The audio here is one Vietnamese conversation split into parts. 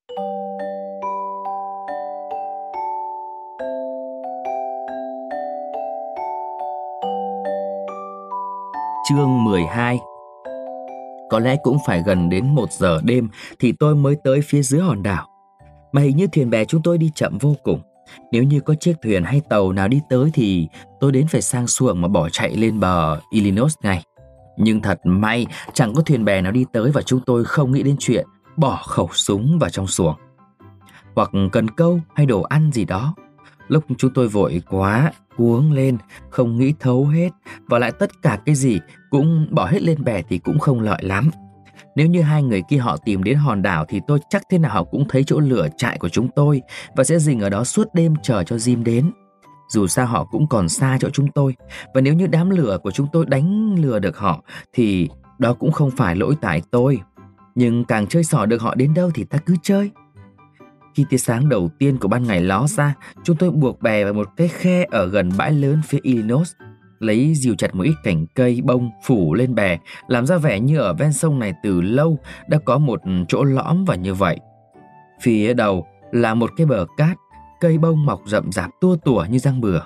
Chương 12. Có lẽ cũng phải gần đến 1 giờ đêm thì tôi mới tới phía dưới hòn đảo. Mà hình như thuyền bè chúng tôi đi chậm vô cùng. Nếu như có chiếc thuyền hay tàu nào đi tới thì tôi đến phải sang xuồng mà bỏ chạy lên bờ Illinois ngay. Nhưng thật may chẳng có thuyền bè nào đi tới và chúng tôi không nghĩ đến chuyện bỏ khẩu súng vào trong xuồng. Hoặc cần câu hay đồ ăn gì đó. Lúc chúng tôi vội quá, cuống lên, không nghĩ thấu hết, và lại tất cả cái gì cũng bỏ hết lên bè thì cũng không lợi lắm. Nếu như hai người kia họ tìm đến hòn đảo thì tôi chắc thế nào họ cũng thấy chỗ lửa trại của chúng tôi và sẽ dình ở đó suốt đêm chờ cho Jim đến. Dù sao họ cũng còn xa chỗ chúng tôi, và nếu như đám lửa của chúng tôi đánh lừa được họ thì đó cũng không phải lỗi tại tôi. Nhưng càng chơi xỏ được họ đến đâu thì ta cứ chơi. Khi tia sáng đầu tiên của ban ngày ló ra, chúng tôi buộc bè vào một cái khe ở gần bãi lớn phía Illinois, lấy dìu chặt một ít cành cây bông phủ lên bè, làm ra vẻ như ở ven sông này từ lâu đã có một chỗ lõm và như vậy. Phía đầu là một cái bờ cát, cây bông mọc rậm rạp tua tủa như răng bừa.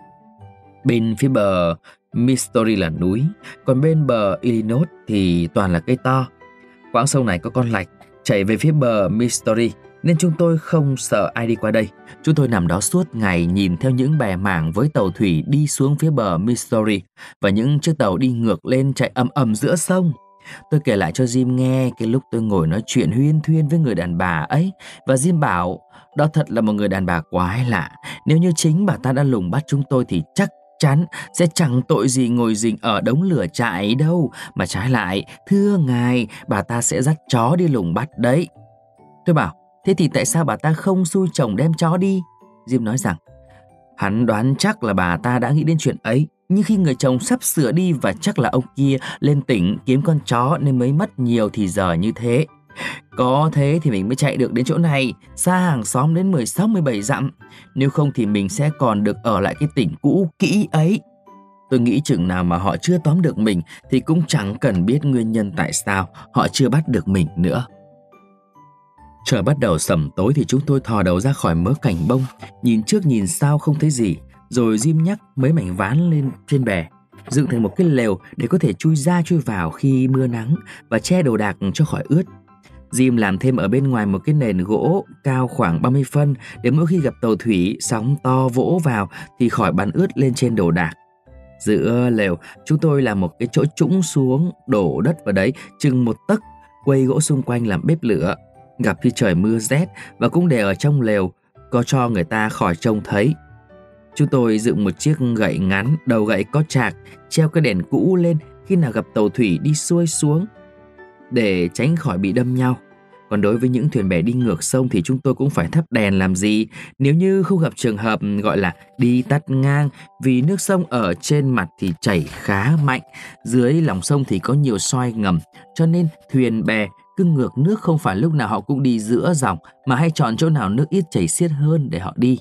Bên phía bờ Missouri là núi, còn bên bờ Illinois thì toàn là cây to. Quãng sông này có con lạch chảy về phía bờ Missouri, nên chúng tôi không sợ ai đi qua đây. Chúng tôi nằm đó suốt ngày nhìn theo những bè mảng với tàu thủy đi xuống phía bờ Missouri và những chiếc tàu đi ngược lên chạy ầm ầm giữa sông. Tôi kể lại cho Jim nghe cái lúc tôi ngồi nói chuyện huyên thuyên với người đàn bà ấy, và Jim bảo đó thật là một người đàn bà quái lạ. Nếu như chính bà ta đã lùng bắt chúng tôi thì chắc chắn sẽ chẳng tội gì ngồi rình ở đống lửa trại đâu, mà trái lại, thưa ngài, bà ta sẽ dắt chó đi lùng bắt đấy. Tôi bảo, thế thì tại sao bà ta không xui chồng đem chó đi? Jim nói rằng hắn đoán chắc là bà ta đã nghĩ đến chuyện ấy, nhưng khi người chồng sắp sửa đi và chắc là ông kia lên tỉnh kiếm con chó nên mới mất nhiều thì giờ như thế. Có thế thì mình mới chạy được đến chỗ này, xa hàng xóm đến 16-17 dặm. Nếu không thì mình sẽ còn được ở lại cái tỉnh cũ kỹ ấy. Tôi nghĩ chừng nào mà họ chưa tóm được mình thì cũng chẳng cần biết nguyên nhân tại sao họ chưa bắt được mình nữa. Trời bắt đầu sẩm tối thì chúng tôi thò đầu ra khỏi mớ cành bông, nhìn trước nhìn sau không thấy gì, rồi Jim nhắc mấy mảnh ván lên trên bè, dựng thành một cái lều để có thể chui ra chui vào khi mưa nắng và che đồ đạc cho khỏi ướt. Jim làm thêm ở bên ngoài một cái nền gỗ cao khoảng 30 phân để mỗi khi gặp tàu thủy sóng to vỗ vào thì khỏi bắn ướt lên trên đồ đạc. Giữa lều chúng tôi làm một cái chỗ trũng xuống, đổ đất vào đấy chừng 1 tấc, quây gỗ xung quanh làm bếp lửa. Gặp khi trời mưa rét và cũng để ở trong lều, có cho người ta khỏi trông thấy. Chúng tôi dựng một chiếc gậy ngắn, đầu gậy có chạc, treo cái đèn cũ lên khi nào gặp tàu thủy đi xuôi xuống để tránh khỏi bị đâm nhau. Còn đối với những thuyền bè đi ngược sông thì chúng tôi cũng phải thắp đèn làm gì nếu như không gặp trường hợp gọi là đi tắt ngang, vì nước sông ở trên mặt thì chảy khá mạnh, dưới lòng sông thì có nhiều xoay ngầm, cho nên thuyền bè cứ ngược nước không phải lúc nào họ cũng đi giữa dòng, mà hay chọn chỗ nào nước ít chảy xiết hơn để họ đi.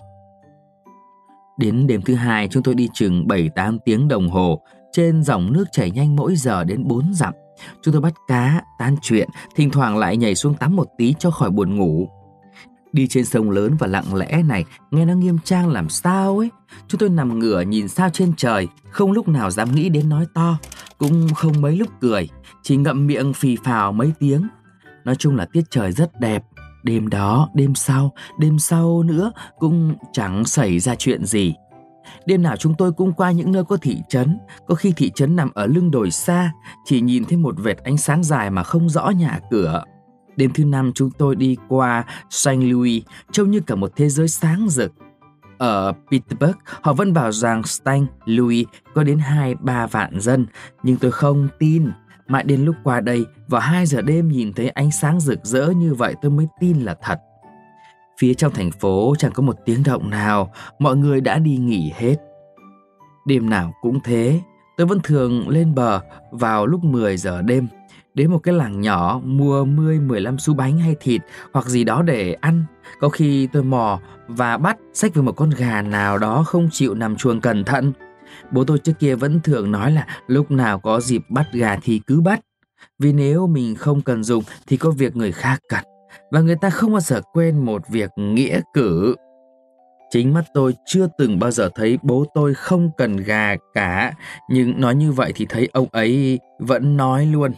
Đến đêm thứ hai chúng tôi đi chừng 7-8 tiếng đồng hồ trên dòng nước chảy nhanh mỗi giờ đến 4 dặm. Chúng tôi bắt cá, tán chuyện, thỉnh thoảng lại nhảy xuống tắm một tí cho khỏi buồn ngủ. Đi trên sông lớn và lặng lẽ này nghe nó nghiêm trang làm sao ấy. Chúng tôi nằm ngửa nhìn sao trên trời, không lúc nào dám nghĩ đến nói to, cũng không mấy lúc cười, chỉ ngậm miệng phì phào mấy tiếng. Nói chung là tiết trời rất đẹp. Đêm đó, đêm sau nữa cũng chẳng xảy ra chuyện gì. Đêm nào chúng tôi cũng qua những nơi có thị trấn, có khi thị trấn nằm ở lưng đồi xa, chỉ nhìn thấy một vệt ánh sáng dài mà không rõ nhà cửa. Đêm thứ 5 chúng tôi đi qua St. Louis, trông như cả một thế giới sáng rực. Ở Pittsburgh, họ vẫn bảo rằng St. Louis có đến 2-3 vạn dân, nhưng tôi không tin. Mãi đến lúc qua đây, vào 2 giờ đêm nhìn thấy ánh sáng rực rỡ như vậy tôi mới tin là thật. Phía trong thành phố chẳng có một tiếng động nào, mọi người đã đi nghỉ hết. Đêm nào cũng thế, tôi vẫn thường lên bờ vào lúc 10 giờ đêm, đến một cái làng nhỏ mua 10-15 xu bánh hay thịt hoặc gì đó để ăn. Có khi tôi mò và bắt xách với một con gà nào đó không chịu nằm chuồng cẩn thận. Bố tôi trước kia vẫn thường nói là lúc nào có dịp bắt gà thì cứ bắt, vì nếu mình không cần dùng thì có việc người khác cần. và người ta không bao giờ quên một việc nghĩa cử. Chính mắt tôi chưa từng bao giờ thấy bố tôi không cần gà cả, nhưng nói như vậy thì thấy ông ấy vẫn nói luôn.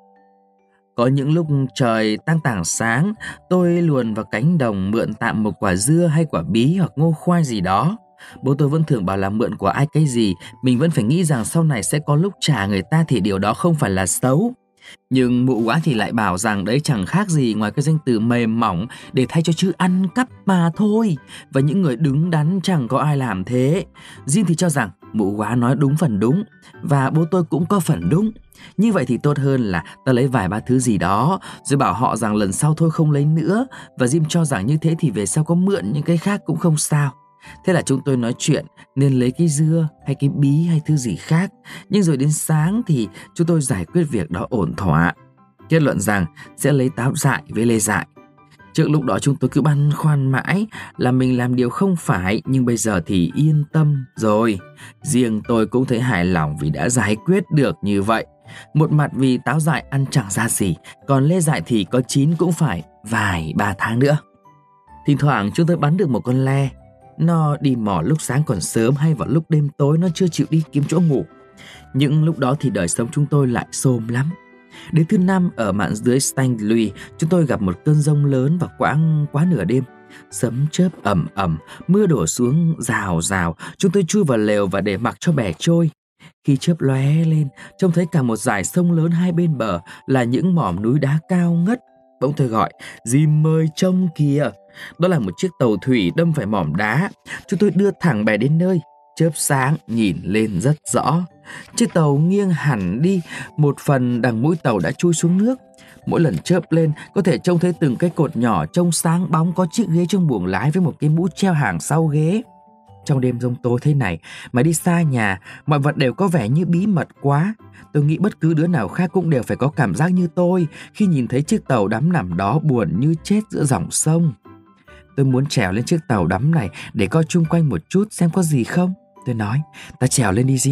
Có những lúc trời tang tảng sáng, tôi luồn vào cánh đồng mượn tạm một quả dưa hay quả bí hoặc ngô khoai gì đó. Bố tôi vẫn thường bảo là mượn của ai cái gì, mình vẫn phải nghĩ rằng sau này sẽ có lúc trả người ta thì điều đó không phải là xấu. Nhưng mụ quá thì lại bảo rằng đấy chẳng khác gì ngoài cái danh từ mềm mỏng để thay cho chữ ăn cắp mà thôi. Và những người đứng đắn chẳng có ai làm thế. Jim thì cho rằng mụ quá nói đúng phần đúng, và bố tôi cũng có phần đúng. Như vậy thì tốt hơn là ta lấy vài ba thứ gì đó rồi bảo họ rằng lần sau thôi không lấy nữa. Và Jim cho rằng như thế thì về sau có mượn những cái khác cũng không sao. Thế là chúng tôi nói chuyện nên lấy cái dưa hay cái bí hay thứ gì khác. Nhưng rồi đến sáng thì chúng tôi giải quyết việc đó ổn thỏa, kết luận rằng sẽ lấy táo dại với lê dại. Trước lúc đó chúng tôi cứ băn khoăn mãi là mình làm điều không phải, nhưng bây giờ thì yên tâm rồi. Riêng tôi cũng thấy hài lòng vì đã giải quyết được như vậy. Một mặt vì táo dại ăn chẳng ra gì, còn lê dại thì có chín cũng phải vài ba tháng nữa. Thỉnh thoảng chúng tôi bắn được một con le. Nó đi mò lúc sáng còn sớm hay vào lúc đêm tối nó chưa chịu đi kiếm chỗ ngủ. Những lúc đó thì đời sống chúng tôi lại xôm lắm. Đến thứ năm ở mạn dưới St. Louis, chúng tôi gặp một cơn giông lớn vào quãng quá nửa đêm. Sấm chớp ầm ầm, mưa đổ xuống rào rào. Chúng tôi chui vào lều và để mặc cho bè trôi. Khi chớp lóe lên, trông thấy cả một dải sông lớn hai bên bờ là những mỏm núi đá cao ngất. Bỗng tôi gọi: "Jim ơi, trông kìa!" Đó là một chiếc tàu thủy đâm phải mỏm đá. Chúng tôi đưa thẳng bè đến nơi. Chớp sáng nhìn lên rất rõ. Chiếc tàu nghiêng hẳn đi, một phần đằng mũi tàu đã chui xuống nước. Mỗi lần chớp lên có thể trông thấy từng cái cột nhỏ trông sáng bóng, có chiếc ghế trong buồng lái với một cái mũ treo hàng sau ghế. Trong đêm giông tố thế này mà đi xa nhà, mọi vật đều có vẻ như bí mật quá. Tôi nghĩ bất cứ đứa nào khác cũng đều phải có cảm giác như tôi khi nhìn thấy chiếc tàu đắm nằm đó buồn như chết giữa dòng sông. Tôi muốn trèo lên chiếc tàu đắm này để coi chung quanh một chút xem có gì không. Tôi nói: "Ta trèo lên đi Jim."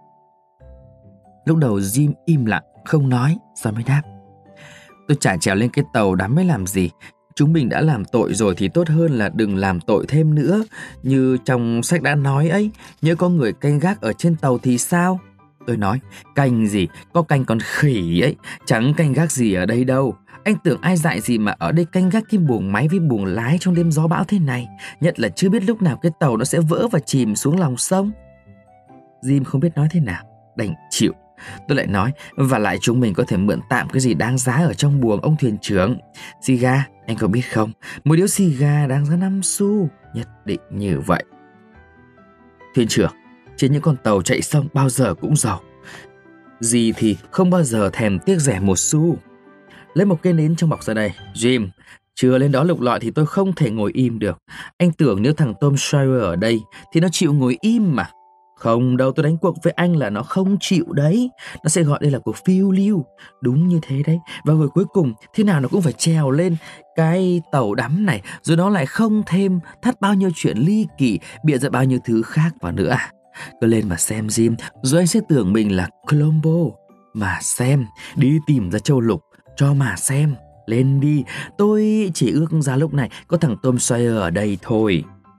Lúc đầu Jim im lặng không nói, sau mới đáp: "Tôi chả trèo lên cái tàu đắm mới làm gì. Chúng mình đã làm tội rồi thì tốt hơn là đừng làm tội thêm nữa. Như trong sách đã nói ấy, nhỡ có người canh gác ở trên tàu thì sao?" Tôi nói: "Canh gì, có canh con khỉ ấy, chẳng canh gác gì ở đây đâu. Anh tưởng ai dại gì mà ở đây canh gác cái buồng máy với buồng lái trong đêm gió bão thế này, nhất là chưa biết lúc nào cái tàu nó sẽ vỡ và chìm xuống lòng sông." Jim không biết nói thế nào, đành chịu. Tôi lại nói: "Và lại chúng mình có thể mượn tạm cái gì đáng giá ở trong buồng ông thuyền trưởng. Xì gà, anh có biết không, một điếu xì gà đáng giá 5 xu, nhất định như vậy." Thuyền trưởng, trên những con tàu chạy sông bao giờ cũng giàu. Gì thì không bao giờ thèm tiếc rẻ một xu. Lấy một cây nến trong bọc ra đây. Jim, chưa lên đó lục lọi thì tôi không thể ngồi im được. Anh tưởng nếu thằng Tom Sawyer ở đây thì nó chịu ngồi im mà. Không đâu, tôi đánh cuộc với anh là nó không chịu đấy. Nó sẽ gọi đây là cuộc phiêu lưu. Đúng như thế đấy. Và rồi cuối cùng thế nào nó cũng phải trèo lên cái tàu đắm này, rồi nó lại không thêm thắt bao nhiêu chuyện ly kỳ, bịa ra bao nhiêu thứ khác vào nữa à. Cứ lên mà xem Jim, rồi anh sẽ tưởng mình là Colombo. Mà xem, đi tìm ra châu lục cho mà xem. Lên đi, tôi chỉ ước ra lúc này có thằng Tom Sawyer ở đây thôi.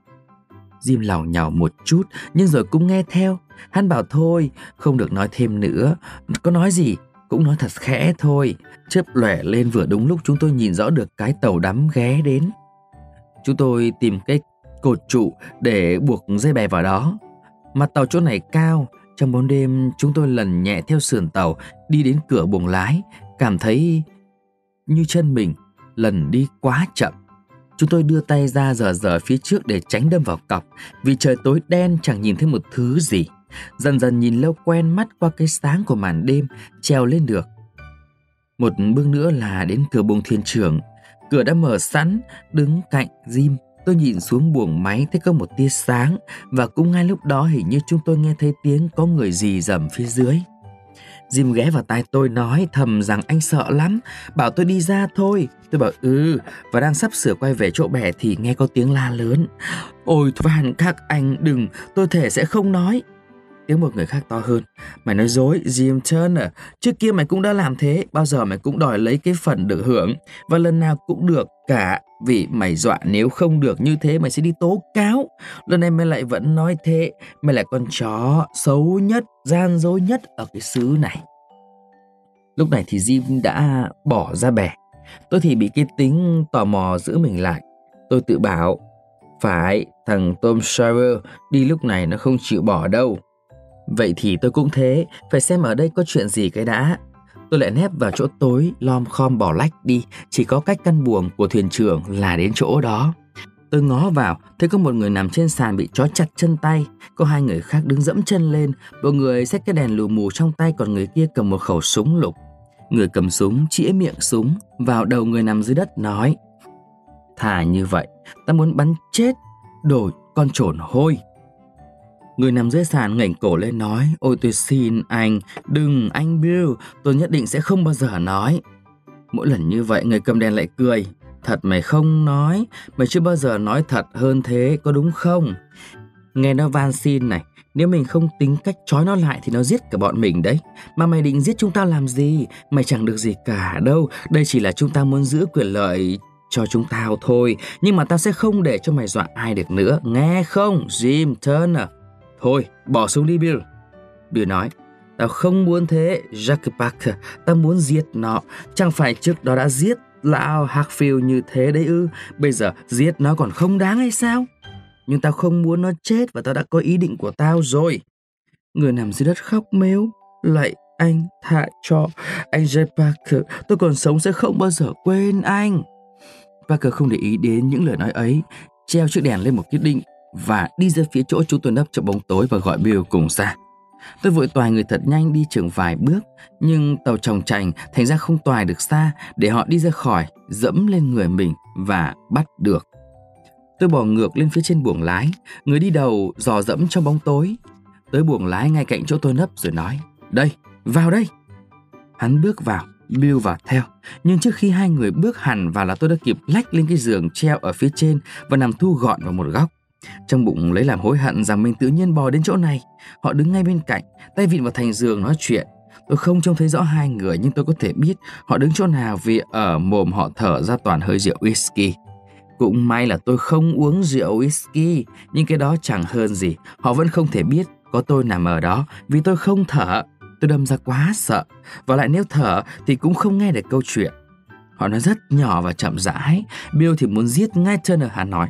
Jim lảo nhảo một chút nhưng rồi cũng nghe theo. Hắn bảo thôi, không được nói thêm nữa. Có nói gì cũng nói thật khẽ thôi. Chớp lóe lên vừa đúng lúc chúng tôi nhìn rõ được cái tàu đắm ghé đến. Chúng tôi tìm cái cột trụ để buộc dây bè vào đó. Mặt tàu chỗ này cao. Trong bóng đêm chúng tôi lần nhẹ theo sườn tàu đi đến cửa buồng lái, cảm thấy như chân mình lần đi quá chậm. Chúng tôi đưa tay ra dở phía trước để tránh đâm vào cọc, vì trời tối đen chẳng nhìn thấy một thứ gì. Dần dần nhìn lâu quen mắt qua cái sáng của màn đêm, trèo lên được. Một bước nữa là đến cửa buồng thuyền trưởng. Cửa đã mở sẵn, đứng cạnh Jim. Tôi nhìn xuống buồng máy thấy có một tia sáng, và cũng ngay lúc đó hình như chúng tôi nghe thấy tiếng có người rì rầm phía dưới. Jim ghé vào tai tôi nói thầm rằng anh sợ lắm, bảo tôi đi ra thôi. Tôi bảo và đang sắp sửa quay về chỗ bè thì nghe có tiếng la lớn: "Ôi Van các anh đừng, tôi thề sẽ không nói." Tiếng một người khác to hơn. Mày nói dối, Jim Turner. Trước kia mày cũng đã làm thế. Bao giờ mày cũng đòi lấy cái phần được hưởng. Và lần nào cũng được cả. Vì mày dọa nếu không được như thế mày sẽ đi tố cáo. Lần này mày lại vẫn nói thế. Mày là con chó xấu nhất, gian dối nhất ở cái xứ này. Lúc này thì Jim đã bỏ ra bè. Tôi thì bị cái tính tò mò giữ mình lại. Tôi tự bảo, phải, thằng Tom Sawyer đi lúc này nó không chịu bỏ đâu. Vậy thì tôi cũng thế, phải xem ở đây có chuyện gì cái đã. Tôi lại nép vào chỗ tối, lom khom bỏ lách đi. Chỉ có cách căn buồng của thuyền trưởng là đến chỗ đó. Tôi ngó vào, thấy có một người nằm trên sàn bị trói chặt chân tay. Có hai người khác đứng dẫm chân lên. Một người xách cái đèn lù mù trong tay, còn người kia cầm một khẩu súng lục. Người cầm súng chĩa miệng súng vào đầu người nằm dưới đất nói, thà như vậy, ta muốn bắn chết đồ con trồn hôi. Người nằm dưới sàn ngẩng cổ lên nói, ôi tôi xin anh, đừng anh Bill, tôi nhất định sẽ không bao giờ nói. Mỗi lần như vậy người cầm đèn lại cười, thật mày không nói, mày chưa bao giờ nói thật hơn thế, có đúng không? Nghe nó van xin này, nếu mình không tính cách trói nó lại thì nó giết cả bọn mình đấy. Mà mày định giết chúng ta làm gì? Mày chẳng được gì cả đâu. Đây chỉ là chúng ta muốn giữ quyền lợi cho chúng tao thôi. Nhưng mà tao sẽ không để cho mày dọa ai được nữa. Nghe không, Jim Turner? Thôi, bỏ xuống đi Bill. Bill nói, tao không muốn thế, Jack Parker. Tao muốn giết nó. Chẳng phải trước đó đã giết lão Hartfield như thế đấy ư? Bây giờ giết nó còn không đáng hay sao? Nhưng tao không muốn nó chết và tao đã có ý định của tao rồi. Người nằm dưới đất khóc mếu. Lạy anh, tha cho anh J. Parker, tôi còn sống sẽ không bao giờ quên anh. Parker không để ý đến những lời nói ấy, treo chiếc đèn lên một cái đinh và đi ra phía chỗ chúng tôi nấp trong bóng tối và gọi Bill cùng ra. Tôi vội toài người thật nhanh đi chừng vài bước, nhưng tàu chòng chành thành ra không toài được xa để họ đi ra khỏi, dẫm lên người mình và bắt được. Tôi bò ngược lên phía trên buồng lái, người đi đầu dò dẫm trong bóng tối. Tới buồng lái ngay cạnh chỗ tôi nấp rồi nói, đây, vào đây. Hắn bước vào, Bill vào theo, nhưng trước khi hai người bước hẳn vào là tôi đã kịp lách lên cái giường treo ở phía trên và nằm thu gọn vào một góc. Trong bụng lấy làm hối hận rằng mình tự nhiên bò đến chỗ này. Họ đứng ngay bên cạnh, tay vịn vào thành giường nói chuyện. Tôi không trông thấy rõ hai người, nhưng tôi có thể biết họ đứng chỗ nào vì ở mồm họ thở ra toàn hơi rượu whisky. Cũng may là tôi không uống rượu whisky, nhưng cái đó chẳng hơn gì. Họ vẫn không thể biết có tôi nằm ở đó vì tôi không thở. Tôi đâm ra quá sợ, và lại nếu thở thì cũng không nghe được câu chuyện. Họ nói rất nhỏ và chậm rãi. Bill thì muốn giết ngay Turner. Hắn nói,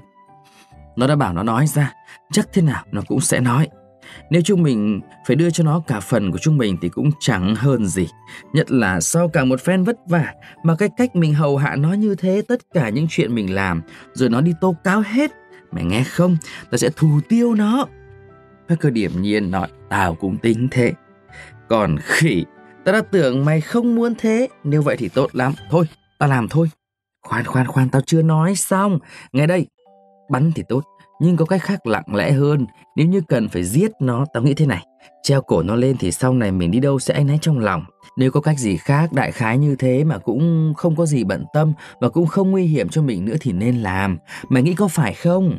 nó đã bảo nó nói ra, chắc thế nào nó cũng sẽ nói. Nếu chúng mình phải đưa cho nó cả phần của chúng mình thì cũng chẳng hơn gì. Nhất là sau cả một phen vất vả mà cái cách mình hầu hạ nó như thế, tất cả những chuyện mình làm, rồi nó đi tố cáo hết. Mày nghe không, ta sẽ thù tiêu nó. Parker điềm nhiên nói, tao cũng tính thế. Còn khỉ, ta đã tưởng mày không muốn thế. Nếu vậy thì tốt lắm. Thôi, ta làm thôi. Khoan, tao chưa nói xong. Nghe đây, bắn thì tốt, nhưng có cách khác lặng lẽ hơn. Nếu như cần phải giết nó, tao nghĩ thế này, treo cổ nó lên thì sau này mình đi đâu sẽ áy náy trong lòng. Nếu có cách gì khác đại khái như thế mà cũng không có gì bận tâm và cũng không nguy hiểm cho mình nữa thì nên làm. Mày nghĩ có phải không?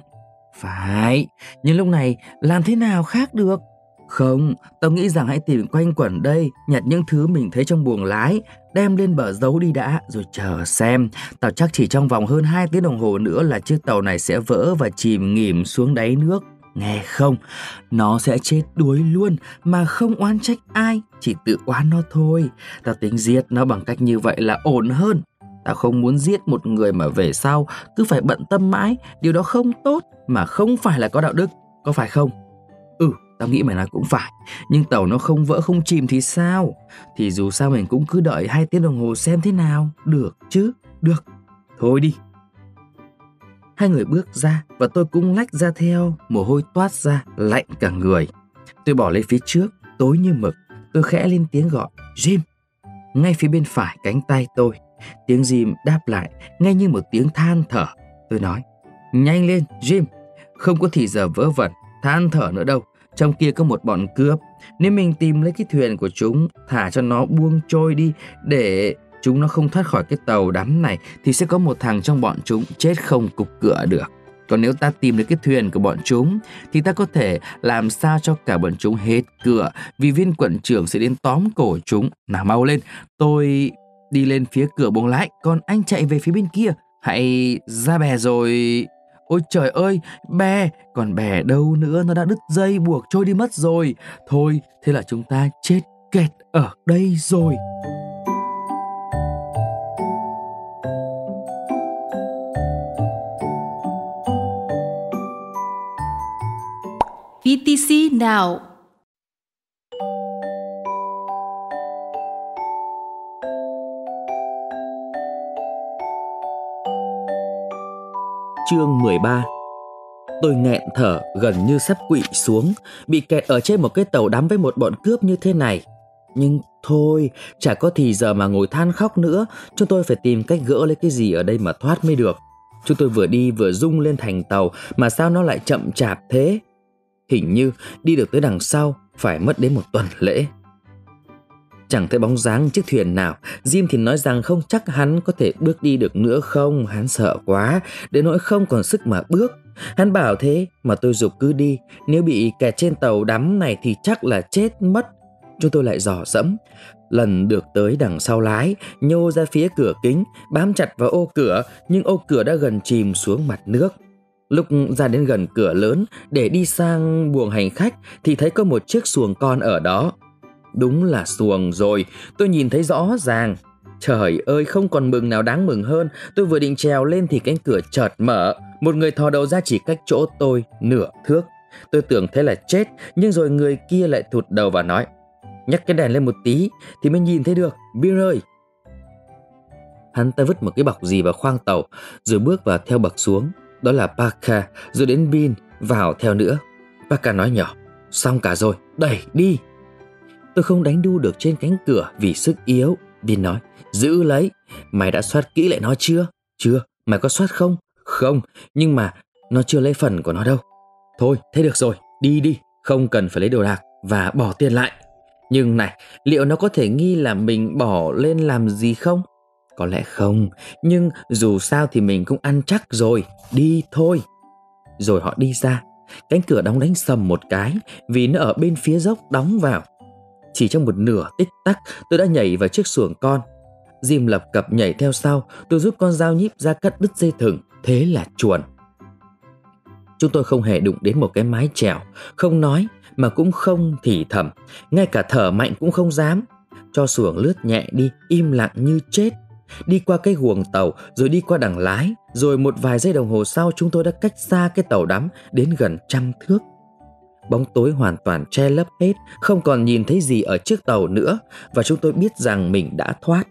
Phải, nhưng lúc này làm thế nào khác được? Không, tao nghĩ rằng hãy tìm quanh quẩn đây, nhặt những thứ mình thấy trong buồng lái, đem lên bờ giấu đi đã, rồi chờ xem. Tao chắc chỉ trong vòng hơn 2 tiếng đồng hồ nữa là chiếc tàu này sẽ vỡ và chìm nghỉm xuống đáy nước. Nghe không, nó sẽ chết đuối luôn mà không oán trách ai, chỉ tự oán nó thôi. Tao tính giết nó bằng cách như vậy là ổn hơn. Tao không muốn giết một người mà về sau cứ phải bận tâm mãi, điều đó không tốt mà không phải là có đạo đức, có phải không? Tao nghĩ mày nói cũng phải, nhưng tàu nó không vỡ không chìm thì sao? Thì dù sao mình cũng cứ đợi 2 tiếng đồng hồ xem thế nào. Được chứ? Được. Thôi đi. Hai người bước ra và tôi cũng lách ra theo, mồ hôi toát ra, lạnh cả người. Tôi bỏ lên phía trước, tối như mực. Tôi khẽ lên tiếng gọi, Jim. Ngay phía bên phải cánh tay tôi, tiếng Jim đáp lại, nghe như một tiếng than thở. Tôi nói, nhanh lên, Jim. Không có thì giờ vớ vẩn, than thở nữa đâu. Trong kia có một bọn cướp. Nếu mình tìm lấy cái thuyền của chúng, thả cho nó buông trôi đi để chúng nó không thoát khỏi cái tàu đắm này, thì sẽ có một thằng trong bọn chúng chết không cục cửa được. Còn nếu ta tìm được cái thuyền của bọn chúng thì ta có thể làm sao cho cả bọn chúng hết cửa, vì viên quận trưởng sẽ đến tóm cổ chúng. Nào mau lên, tôi đi lên phía cửa buồng lái, còn anh chạy về phía bên kia. Hãy ra bè rồi. Ôi trời ơi, bè, còn bè đâu nữa, nó đã đứt dây buộc trôi đi mất rồi. Thôi, thế là chúng ta chết kẹt ở đây rồi. VTC Now. Chương 13. Tôi nghẹn thở gần như sắp quỵ xuống, bị kẹt ở trên một cái tàu đắm với một bọn cướp như thế này. Nhưng thôi, chả có thì giờ mà ngồi than khóc nữa, chúng tôi phải tìm cách gỡ lấy cái gì ở đây mà thoát mới được. Chúng tôi vừa đi vừa rung lên thành tàu, mà sao nó lại chậm chạp thế? Hình như đi được tới đằng sau phải mất đến một tuần lễ. Chẳng thấy bóng dáng chiếc thuyền nào. Jim thì nói rằng không chắc hắn có thể bước đi được nữa không. Hắn sợ quá, đến nỗi không còn sức mà bước. Hắn bảo thế mà tôi giục cứ đi. Nếu bị kẹt trên tàu đắm này thì chắc là chết mất. Chúng tôi lại dò dẫm. Lần được tới đằng sau lái, nhô ra phía cửa kính, bám chặt vào ô cửa, nhưng ô cửa đã gần chìm xuống mặt nước. Lúc ra đến gần cửa lớn để đi sang buồng hành khách thì thấy có một chiếc xuồng con ở đó. Đúng là xuồng rồi, tôi nhìn thấy rõ ràng. Trời ơi, không còn mừng nào đáng mừng hơn. Tôi vừa định trèo lên thì cánh cửa chợt mở. Một người thò đầu ra chỉ cách chỗ tôi nửa thước. Tôi tưởng thế là chết, nhưng rồi người kia lại thụt đầu và nói: "Nhắc cái đèn lên một tí thì mới nhìn thấy được, Bill ơi." Hắn ta vứt một cái bọc gì vào khoang tàu, rồi bước vào theo bậc xuống. Đó là Parker, rồi đến Bin vào theo nữa. Parker nói nhỏ: "Xong cả rồi, đẩy đi." Tôi không đánh đu được trên cánh cửa vì sức yếu. Bin nói: "Giữ lấy. Mày đã soát kỹ lại nó chưa?" "Chưa." "Mày có soát không?" "Không, nhưng mà nó chưa lấy phần của nó đâu." "Thôi, thế được rồi, đi đi, không cần phải lấy đồ đạc và bỏ tiền lại." "Nhưng này, liệu nó có thể nghi là mình bỏ lên làm gì không?" "Có lẽ không, nhưng dù sao thì mình cũng ăn chắc rồi, đi thôi." Rồi họ đi ra. Cánh cửa đóng đánh sầm một cái vì nó ở bên phía dốc đóng vào. Chỉ trong một nửa tích tắc, tôi đã nhảy vào chiếc xuồng con. Jim lập cập nhảy theo sau. Tôi giúp con dao nhíp ra cắt đứt dây thừng. Thế là chuồn. Chúng tôi không hề đụng đến một cái mái chèo, không nói mà cũng không thì thầm, ngay cả thở mạnh cũng không dám. Cho xuồng lướt nhẹ đi, im lặng như chết. Đi qua cái guồng tàu, rồi đi qua đằng lái, rồi một vài giây đồng hồ sau chúng tôi đã cách xa cái tàu đắm đến gần 100 thước. Bóng tối hoàn toàn che lấp hết, không còn nhìn thấy gì ở chiếc tàu nữa, và chúng tôi biết rằng mình đã thoát.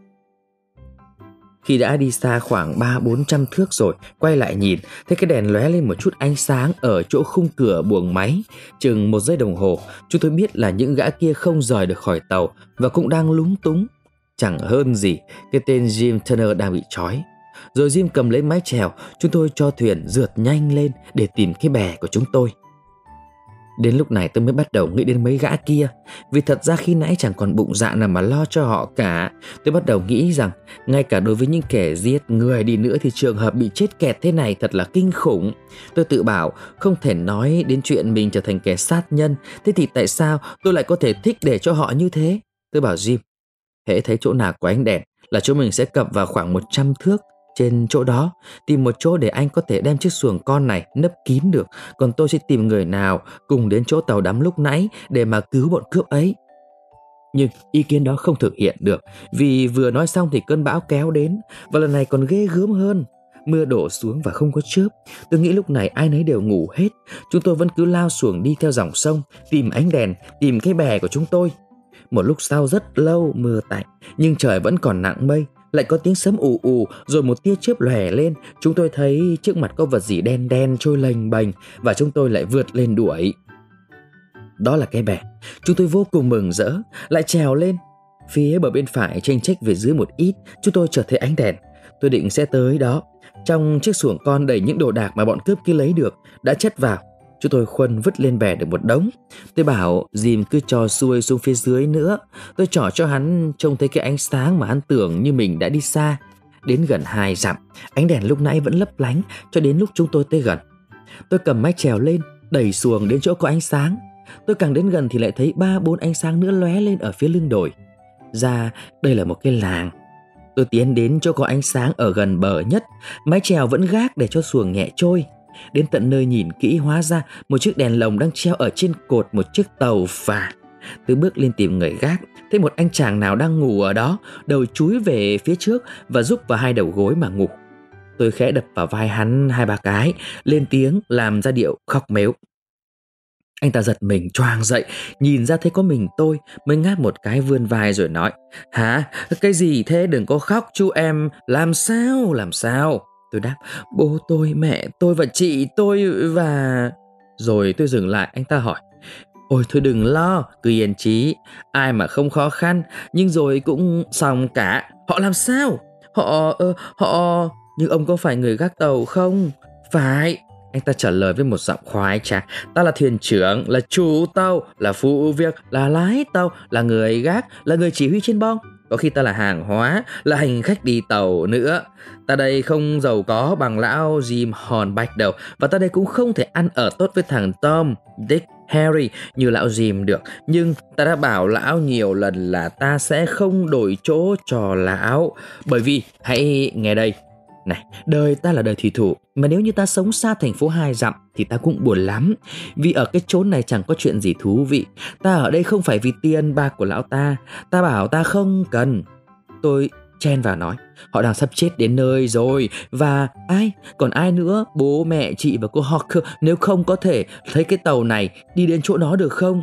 Khi đã đi xa khoảng 300-400 thước rồi, quay lại nhìn, thấy cái đèn lóe lên một chút ánh sáng ở chỗ khung cửa buồng máy. Chừng 1 giây đồng hồ, chúng tôi biết là những gã kia không rời được khỏi tàu và cũng đang lúng túng. Chẳng hơn gì cái tên Jim Turner đang bị trói. Rồi Jim cầm lấy mái chèo, chúng tôi cho thuyền rượt nhanh lên để tìm cái bè của chúng tôi. Đến lúc này tôi mới bắt đầu nghĩ đến mấy gã kia. Vì thật ra khi nãy chẳng còn bụng dạ nào mà lo cho họ cả. Tôi bắt đầu nghĩ rằng ngay cả đối với những kẻ giết người đi nữa thì trường hợp bị chết kẹt thế này thật là kinh khủng. Tôi tự bảo không thể nói đến chuyện mình trở thành kẻ sát nhân. Thế thì tại sao tôi lại có thể thích để cho họ như thế? Tôi bảo Jim: "Hễ thấy chỗ nào có ánh đèn là chúng mình sẽ cập vào khoảng 100 thước. Trên chỗ đó tìm một chỗ để anh có thể đem chiếc xuồng con này nấp kín được. Còn tôi sẽ tìm người nào cùng đến chỗ tàu đắm lúc nãy để mà cứu bọn cướp ấy." Nhưng ý kiến đó không thực hiện được, vì vừa nói xong thì cơn bão kéo đến, và lần này còn ghê gớm hơn. Mưa đổ xuống và không có chớp. Tôi nghĩ lúc này ai nấy đều ngủ hết. Chúng tôi vẫn cứ lao xuồng đi theo dòng sông, tìm ánh đèn, tìm cái bè của chúng tôi. Một lúc sau rất lâu mưa tạnh, nhưng trời vẫn còn nặng mây. Lại có tiếng sấm ù ù, rồi một tia chớp lóe lên. Chúng tôi thấy trước mặt có vật gì đen đen trôi lềnh bềnh, và chúng tôi lại vượt lên đuổi. Đó là cái bè. Chúng tôi vô cùng mừng rỡ, lại trèo lên. Phía bờ bên phải chênh chếch về dưới một ít, chúng tôi chợt thấy ánh đèn. Tôi định sẽ tới đó. Trong chiếc xuồng con đầy những đồ đạc mà bọn cướp kia lấy được đã chất vào. Chúng tôi khuân vứt lên bè được một đống. Tôi bảo Jim cứ trò xuôi xuống phía dưới nữa. Tôi trỏ cho hắn trông thấy cái ánh sáng mà hắn tưởng như mình đã đi xa. Đến gần 2 dặm, ánh đèn lúc nãy vẫn lấp lánh cho đến lúc chúng tôi tới gần. Tôi cầm mái chèo lên, đẩy xuồng đến chỗ có ánh sáng. Tôi càng đến gần thì lại thấy 3-4 ánh sáng nữa lóe lên ở phía lưng đồi. Ra đây là một cái làng. Tôi tiến đến chỗ có ánh sáng ở gần bờ nhất. Mái chèo vẫn gác để cho xuồng nhẹ trôi. Đến tận nơi nhìn kỹ, hóa ra một chiếc đèn lồng đang treo ở trên cột một chiếc tàu phà. Tôi bước lên tìm người gác, thấy một anh chàng nào đang ngủ ở đó, đầu chúi về phía trước và rúc vào hai đầu gối mà ngủ. Tôi khẽ đập vào vai hắn 2-3 cái, lên tiếng làm ra điệu khóc mếu. Anh ta giật mình choàng dậy, nhìn ra thấy có mình tôi, mới ngáp một cái vươn vai rồi nói: Hả? Cái gì thế? Đừng có khóc chú em. Làm sao? Làm sao? Tôi đáp: Bố tôi, mẹ tôi và chị tôi và... Rồi tôi dừng lại, anh ta hỏi: Ôi thôi đừng lo, cứ yên chí. Ai mà không khó khăn, nhưng rồi cũng xong cả. Họ làm sao? Họ... Nhưng ông có phải người gác tàu không? Phải. Anh ta trả lời với một giọng khoái trá: Ta là thuyền trưởng, là chủ tàu, là phụ việc, là lái tàu, là người gác, là người chỉ huy trên bong. Có khi ta là hàng hóa, là hành khách đi tàu nữa. Ta đây không giàu có bằng lão Jim Hornback đâu. Và ta đây cũng không thể ăn ở tốt với thằng Tom, Dick, Harry như lão Jim được. Nhưng ta đã bảo lão nhiều lần là ta sẽ không đổi chỗ cho lão. Bởi vì, hãy nghe đây này, đời ta là đời thủy thủ, mà nếu như ta sống xa thành phố 2 dặm thì ta cũng buồn lắm. Vì ở cái chốn này chẳng có chuyện gì thú vị. Ta ở đây không phải vì tiền bạc của lão ta. Ta bảo ta không cần. Tôi chen vào nói: Họ đang sắp chết đến nơi rồi. Và ai? Còn ai nữa? Bố, mẹ, chị và cô Hawker. Nếu không có thể thấy cái tàu này đi đến chỗ đó được không?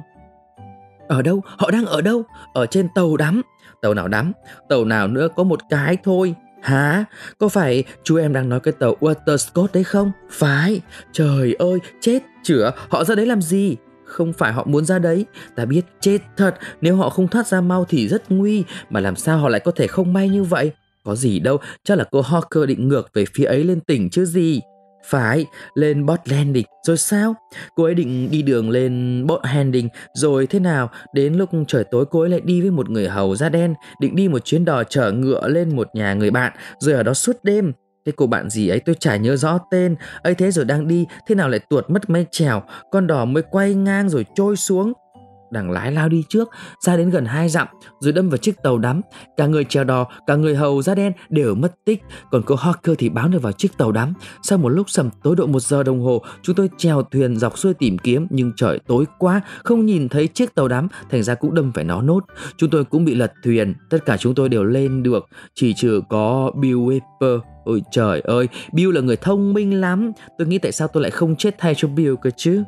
Ở đâu? Họ đang ở đâu? Ở trên tàu đắm. Tàu nào đắm? Tàu nào nữa có một cái thôi. Hả? Có phải chú em đang nói cái tàu Waterscott đấy không? Phải. Trời ơi, chết chửa. Họ ra đấy làm gì? Không phải họ muốn ra đấy. Ta biết, chết thật. Nếu họ không thoát ra mau thì rất nguy. Mà làm sao họ lại có thể không may như vậy? Có gì đâu, chắc là cô Hawker định ngược về phía ấy lên tỉnh chứ gì. Phải, lên Port Landing. Rồi sao? Cô ấy định đi đường lên Port Landing. Rồi thế nào? Đến lúc trời tối cô ấy lại đi với một người hầu da đen, định đi một chuyến đò chở ngựa lên một nhà người bạn, rồi ở đó suốt đêm. Cái cô bạn gì ấy tôi chả nhớ rõ tên. Ấy thế rồi đang đi, thế nào lại tuột mất mái chèo. Con đò mới quay ngang rồi trôi xuống. Đằng lái lao đi trước, ra đến gần 2 dặm, rồi đâm vào chiếc tàu đắm. Cả người chèo đò, cả người hầu da đen đều mất tích. Còn cô Hawker thì báo được vào chiếc tàu đắm. Sau một lúc sầm tối độ 1 giờ đồng hồ, chúng tôi chèo thuyền dọc xuôi tìm kiếm, nhưng trời tối quá, không nhìn thấy chiếc tàu đắm, thành ra cũng đâm phải nó nốt. Chúng tôi cũng bị lật thuyền, tất cả chúng tôi đều lên được, chỉ trừ có Bill Wipper. Ôi trời ơi, Bill là người thông minh lắm. Tôi nghĩ tại sao tôi lại không chết thay cho Bill cơ chứ.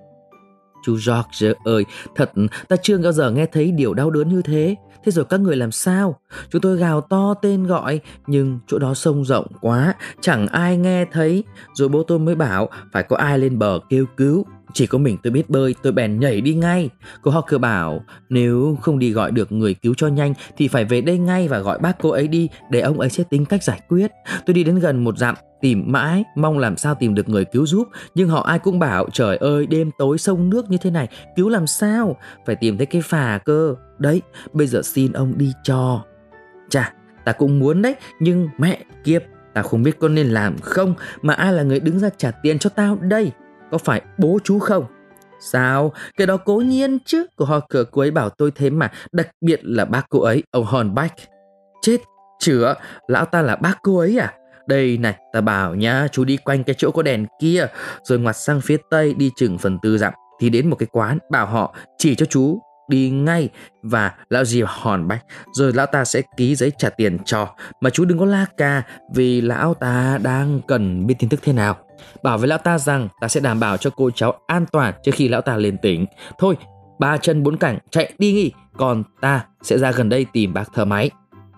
Chú George ơi, thật ta chưa bao giờ nghe thấy điều đau đớn như thế. Thế rồi các người làm sao? Chúng tôi gào to tên gọi, nhưng chỗ đó sông rộng quá, chẳng ai nghe thấy. Rồi bố tôi mới bảo phải có ai lên bờ kêu cứu. Chỉ có mình tôi biết bơi, tôi bèn nhảy đi ngay. Cô Hawker bảo nếu không đi gọi được người cứu cho nhanh thì phải về đây ngay và gọi bác cô ấy đi, để ông ấy sẽ tính cách giải quyết. Tôi đi đến gần 1 dặm, tìm mãi, mong làm sao tìm được người cứu giúp. Nhưng họ ai cũng bảo trời ơi, đêm tối sông nước như thế này, cứu làm sao? Phải tìm thấy cái phà cơ. Đấy, bây giờ xin ông đi cho. Chà, ta cũng muốn đấy, nhưng mẹ kiếp, ta không biết có nên làm không. Mà ai là người đứng ra trả tiền cho tao đây? Có phải bố chú không? Sao? Cái đó cố nhiên chứ. Cô Hawker cô ấy bảo tôi thế mà. Đặc biệt là bác cô ấy, ông Hornback. Chết chửa, lão ta là bác cô ấy à? Đây này, ta bảo nhá, chú đi quanh cái chỗ có đèn kia, rồi ngoặt sang phía tây đi chừng phần 4 dặm, thì đến một cái quán, bảo họ chỉ cho chú đi ngay và lão Jim Hornback, rồi lão ta sẽ ký giấy trả tiền cho. Mà chú đừng có la cà, vì lão ta đang cần biết tin tức thế nào. Bảo với lão ta rằng ta sẽ đảm bảo cho cô cháu an toàn trước khi lão ta lên tỉnh. Thôi, 3 chân 4 cẳng, chạy đi nghỉ, còn ta sẽ ra gần đây tìm bác thợ máy.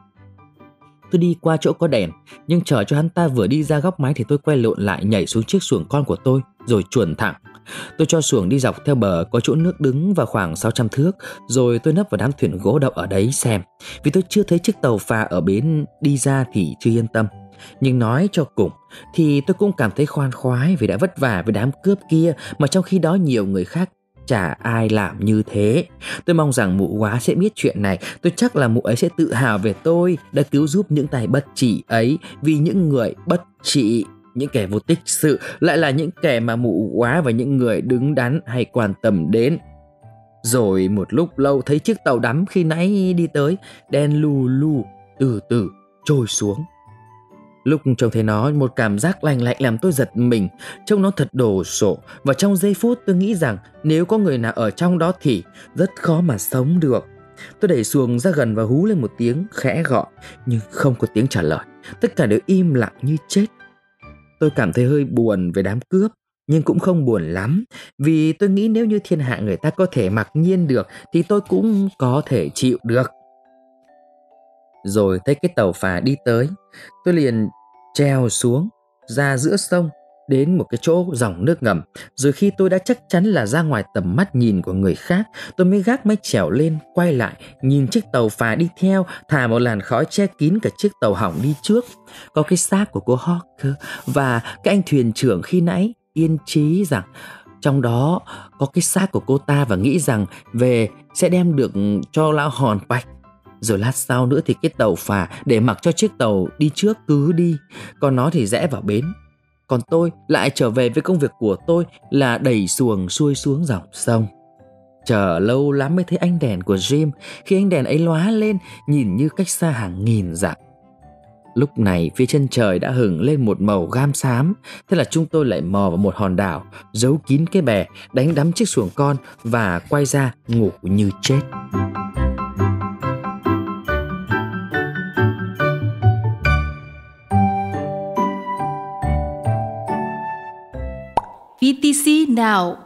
Tôi đi qua chỗ có đèn, nhưng chờ cho hắn ta vừa đi ra góc máy thì tôi quay lộn lại, nhảy xuống chiếc xuồng con của tôi rồi chuồn thẳng. Tôi cho xuồng đi dọc theo bờ có chỗ nước đứng vào khoảng 600 thước, rồi tôi nấp vào đám thuyền gỗ đậu ở đấy xem. Vì tôi chưa thấy chiếc tàu phà ở bến đi ra thì chưa yên tâm. Nhưng nói cho cùng thì tôi cũng cảm thấy khoan khoái vì đã vất vả với đám cướp kia, mà trong khi đó nhiều người khác chả ai làm như thế. Tôi mong rằng mụ quá sẽ biết chuyện này. Tôi chắc là mụ ấy sẽ tự hào về tôi đã cứu giúp những tài bất trị ấy, vì những người bất trị Những kẻ vô tích sự lại là những kẻ mà mụ quá và những người đứng đắn hay quan tâm đến. Rồi một lúc lâu thấy chiếc tàu đắm khi nãy đi tới, đen lù lù, từ từ trôi xuống. Lúc trông thấy nó, một cảm giác lành lạnh làm tôi giật mình. Trông nó thật đồ sộ, và trong giây phút tôi nghĩ rằng nếu có người nào ở trong đó thì rất khó mà sống được. Tôi đẩy xuồng ra gần và hú lên một tiếng khẽ gọi, nhưng không có tiếng trả lời. Tất cả đều im lặng như chết. Tôi cảm thấy hơi buồn về đám cướp, nhưng cũng không buồn lắm, vì tôi nghĩ nếu như thiên hạ người ta có thể mặc nhiên được thì tôi cũng có thể chịu được. Rồi thấy cái tàu phà đi tới, tôi liền trèo xuống ra giữa sông đến một cái chỗ dòng nước ngầm. Rồi khi tôi đã chắc chắn là ra ngoài tầm mắt nhìn của người khác, tôi mới gác mái chèo lên, quay lại nhìn chiếc tàu phà đi theo, thả một làn khói che kín cả chiếc tàu hỏng đi trước. Có cái xác của cô Hawker và cái anh thuyền trưởng khi nãy yên chí rằng trong đó có cái xác của cô ta, và nghĩ rằng về sẽ đem được cho lão hòn bạch. Rồi lát sau nữa thì cái tàu phà để mặc cho chiếc tàu đi trước cứ đi, còn nó thì rẽ vào bến. Còn tôi lại trở về với công việc của tôi là đẩy xuồng xuôi xuống dòng sông. Chờ lâu lắm mới thấy ánh đèn của Jim. Khi ánh đèn ấy lóa lên, nhìn như cách xa hàng nghìn dặm. Lúc này phía chân trời đã hửng lên một màu gam xám. Thế là chúng tôi lại mò vào một hòn đảo, giấu kín cái bè, đánh đắm chiếc xuồng con và quay ra ngủ như chết. VTC Now